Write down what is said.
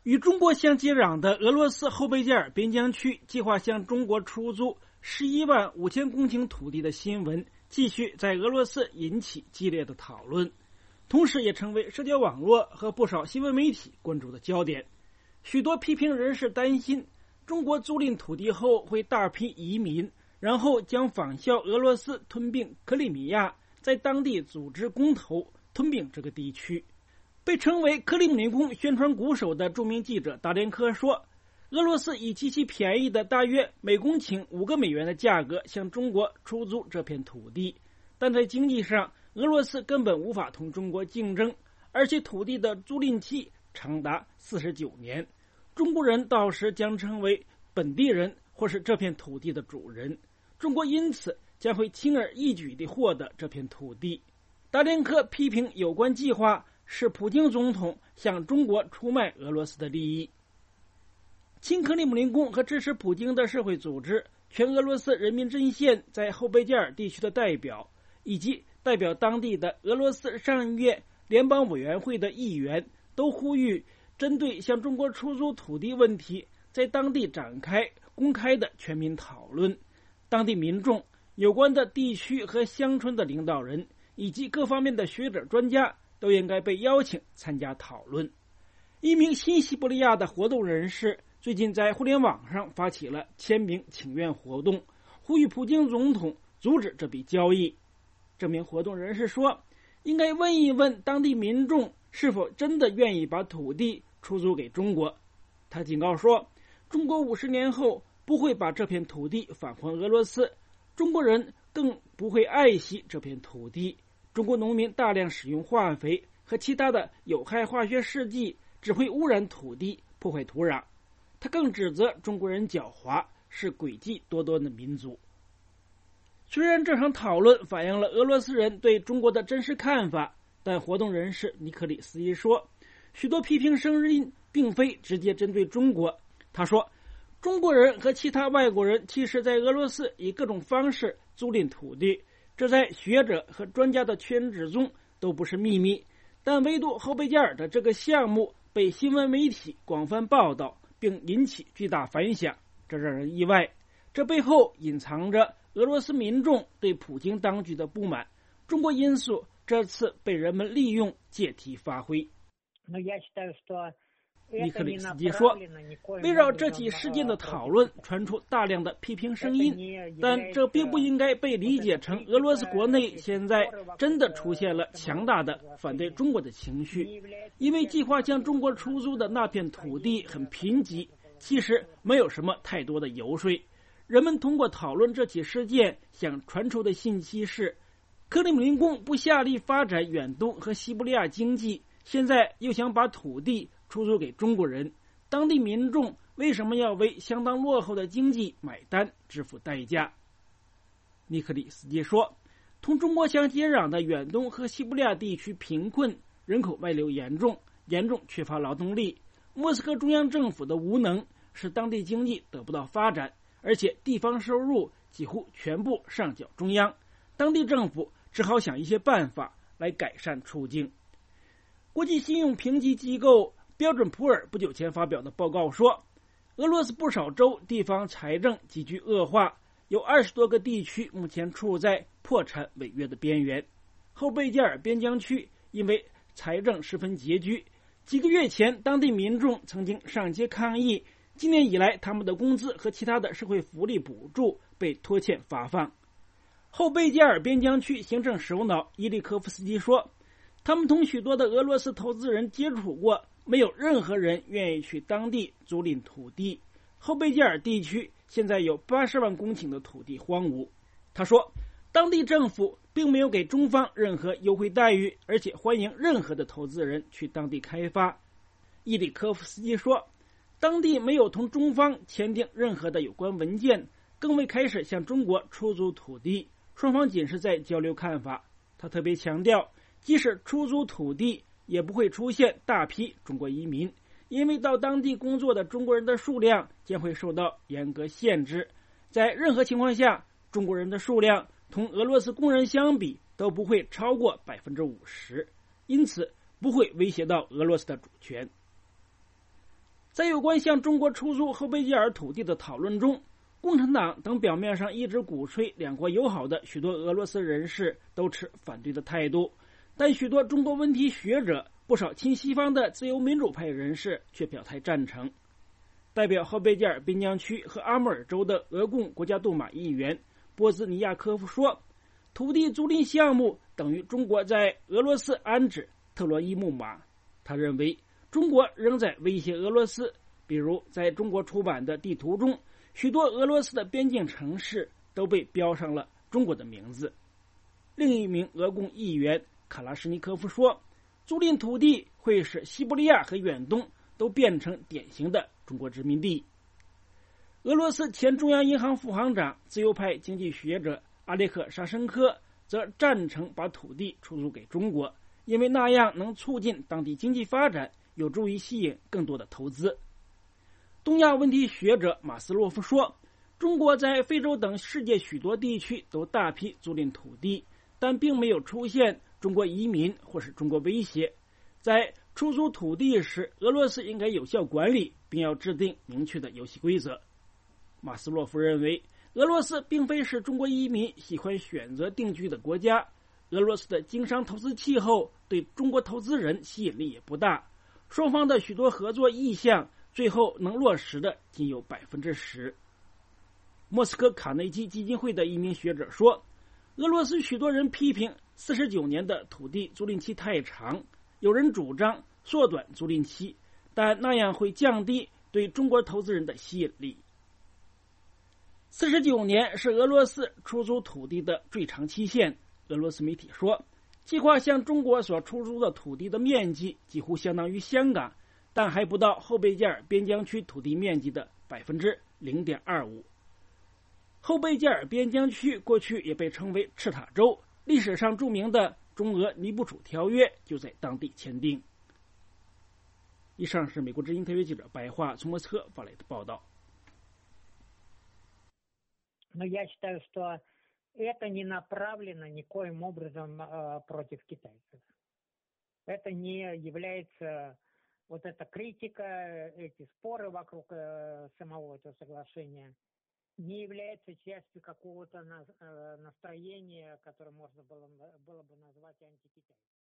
与中国相接壤的俄罗斯后贝加尔边疆区计划向中国出租11万5千公顷土地的新闻，继续在俄罗斯引起激烈的讨论，同时也成为社交网络和不少新闻媒体关注的焦点。许多批评人士担心，中国租赁土地后会大批移民，然后将仿效俄罗斯吞并克里米亚，在当地组织公投吞并这个地区。被称为克里姆林宫宣传鼓手的著名记者达连科说，俄罗斯以极其便宜的大约每公顷5个美元的价格向中国出租这片土地，但在经济上，俄罗斯根本无法同中国竞争，而且土地的租赁期长达49年。中国人到时将成为本地人或是这片土地的主人，中国因此将会轻而易举地获得这片土地。达连科批评有关计划是普京总统向中国出卖俄罗斯的利益。亲克里姆林宫和支持普京的社会组织全俄罗斯人民阵线在后贝加尔地区的代表，以及代表当地的俄罗斯上议院联邦委员会的议员，都呼吁针对向中国出租土地问题在当地展开公开的全民讨论。当地民众、有关的地区和乡村的领导人以及各方面的学者专家都应该被邀请参加讨论。一名新西伯利亚的活动人士最近在互联网上发起了签名请愿活动，呼吁普京总统阻止这笔交易。这名活动人士说，应该问一问当地民众是否真的愿意把土地出租给中国。他警告说，中国50年后不会把这片土地返还俄罗斯，中国人更不会爱惜这片土地。中国农民大量使用化肥和其他的有害化学试剂，只会污染土地，破坏土壤。他更指责中国人狡猾，是诡计多端的民族。虽然这场讨论反映了俄罗斯人对中国的真实看法，但活动人士尼克里斯基说，许多批评声音并非直接针对中国。他说，中国人和其他外国人其实在俄罗斯以各种方式租赁土地，这在学者和专家的圈子中都不是秘密，但唯独后贝加尔的这个项目被新闻媒体广泛报道，并引起巨大反响，这让人意外。这背后隐藏着俄罗斯民众对普京当局的不满，中国因素这次被人们利用借题发挥。尼克里斯基说，围绕这起事件的讨论传出大量的批评声音，但这并不应该被理解成俄罗斯国内现在真的出现了强大的反对中国的情绪，因为计划向中国出租的那片土地很贫瘠，其实没有什么太多的游说。人们通过讨论这起事件想传出的信息是，克里姆林宫不下力发展远东和西伯利亚经济，现在又想把土地出租给中国人，当地民众为什么要为相当落后的经济买单，支付代价？尼克里斯基说，同中国相接壤的远东和西伯利亚地区贫困，人口外流严重缺乏劳动力。莫斯科中央政府的无能使当地经济得不到发展，而且地方收入几乎全部上缴中央，当地政府只好想一些办法来改善处境。国际信用评级机构标准普尔不久前发表的报告说，俄罗斯不少州地方财政急剧恶化，有20多个地区目前处在破产违约的边缘。后贝加尔边疆区因为财政十分拮据，几个月前当地民众曾经上街抗议，今年以来他们的工资和其他的社会福利补助被拖欠发放。后贝加尔边疆区行政首脑伊利科夫斯基说，他们同许多的俄罗斯投资人接触过，没有任何人愿意去当地租赁土地。后贝加尔地区现在有80万公顷的土地荒芜。他说，当地政府并没有给中方任何优惠待遇，而且欢迎任何的投资人去当地开发。伊里科夫斯基说，当地没有同中方签订任何的有关文件，更未开始向中国出租土地，双方仅是在交流看法。他特别强调，即使出租土地也不会出现大批中国移民，因为到当地工作的中国人的数量将会受到严格限制。在任何情况下，中国人的数量同俄罗斯工人相比都不会超过50%，因此不会威胁到俄罗斯的主权。 在有关向中国出租后贝加尔土地的讨论中，共产党等表面上一直鼓吹两国友好的许多俄罗斯人士都持反对的态度，但许多中国问题学者、不少亲西方的自由民主派人士却表态赞成。代表后贝加尔边疆区和阿穆尔州的俄共国家杜马议员波兹尼亚科夫说，土地租赁项目等于中国在俄罗斯安置特洛伊木马。他认为中国仍在威胁俄罗斯，比如在中国出版的地图中，许多俄罗斯的边境城市都被标上了中国的名字。另一名俄共议员卡拉什尼科夫说，租赁土地会使西伯利亚和远东都变成典型的中国殖民地。俄罗斯前中央银行副行长、自由派经济学者阿列克沙申科则赞成把土地出租给中国，因为那样能促进当地经济发展，有助于吸引更多的投资。东亚问题学者马斯洛夫说，中国在非洲等世界许多地区都大批租赁土地，但并没有出现中国移民或是中国威胁。在出租土地时，俄罗斯应该有效管理，并要制定明确的游戏规则。马斯洛夫认为，俄罗斯并非是中国移民喜欢选择定居的国家，俄罗斯的经商投资气候对中国投资人吸引力也不大，双方的许多合作意向最后能落实的仅有10%。莫斯科卡内基基金会的一名学者说，俄罗斯许多人批评49年的土地租赁期太长，有人主张缩短租赁期，但那样会降低对中国投资人的吸引力。49年是俄罗斯出租土地的最长期限。俄罗斯媒体说，计划向中国所出租的土地的面积几乎相当于香港，但还不到后贝加尔边疆区土地面积的0.25%。后贝加尔边疆区过去也被称为赤塔州，历史上著名的中俄尼布楚条约就在当地签订。以上是美国之音特约记者白桦从莫斯科发来的报道。 Но я считаю, что это не направлено никоим образом против китайцев. Это не является, вот эта критика, эти споры вокруг самого этого соглашения, не является частью какого-то настроения, которое можно было бы назвать антикитайским.